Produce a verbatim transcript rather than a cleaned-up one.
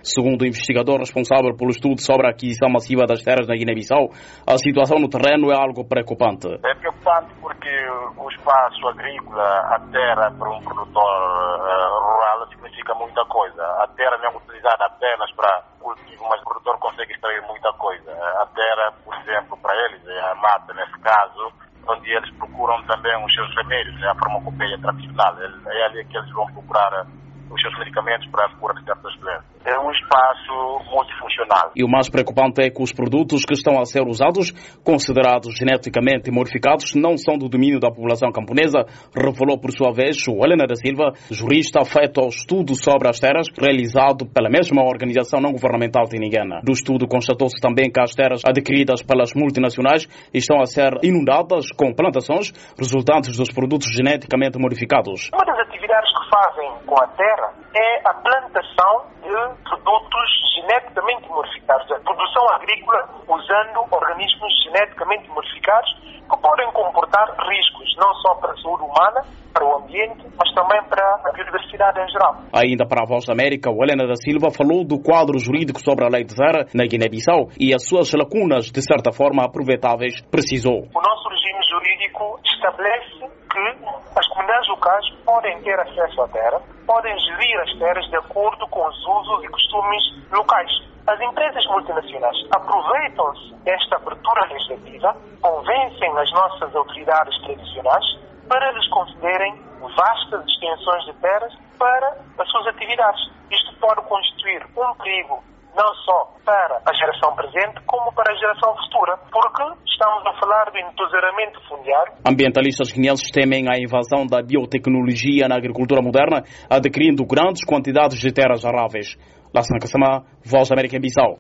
Segundo o investigador responsável pelo estudo sobre a aquisição massiva das terras na Guiné-Bissau, a situação no terreno é algo preocupante. É preocupante porque o espaço agrícola, a terra para um produtor uh, rural significa muita coisa. A terra não é utilizada apenas para cultivo, mas o produtor consegue extrair muita coisa. A terra, por exemplo, para eles, é a mata, nesse caso, onde eles procuram também os seus remédios, é a farmacopeia tradicional. É ali que eles vão procurar os seus medicamentos para a cura de certas doenças. É um espaço multifuncional. E o mais preocupante é que os produtos que estão a ser usados, considerados geneticamente modificados, não são do domínio da população camponesa, revelou por sua vez o Helena da Silva, jurista afeto ao estudo sobre as terras, realizado pela mesma organização não governamental tiniguena. Do estudo constatou-se também que as terras adquiridas pelas multinacionais estão a ser inundadas com plantações resultantes dos produtos geneticamente modificados. Uma das atividades que fazem com a terra é a plantação de produtos geneticamente modificados, a produção agrícola usando organismos geneticamente modificados que podem comportar riscos, não só para a saúde humana, para o ambiente, mas também para a biodiversidade em geral. Ainda para a Voz da América, o Helena da Silva falou do quadro jurídico sobre a lei de terra na Guiné-Bissau e as suas lacunas, de certa forma aproveitáveis, precisou. O nosso regime jurídico estabelece que as comunidades locais podem ter acesso à terra, podem gerir as terras de acordo com os usos e costumes locais. As empresas multinacionais aproveitam-se desta abertura legislativa, convencem as nossas autoridades tradicionais para lhes concederem vastas extensões de terras para as suas atividades. Isto pode constituir um perigo não só para a geração presente, como para a geração futura, porque estamos a falar de endoseiramento fundiário. Ambientalistas guineenses temem a invasão da biotecnologia na agricultura moderna, adquirindo grandes quantidades de terras aráveis. Lassana Kassamá, Voz da América em Bissau.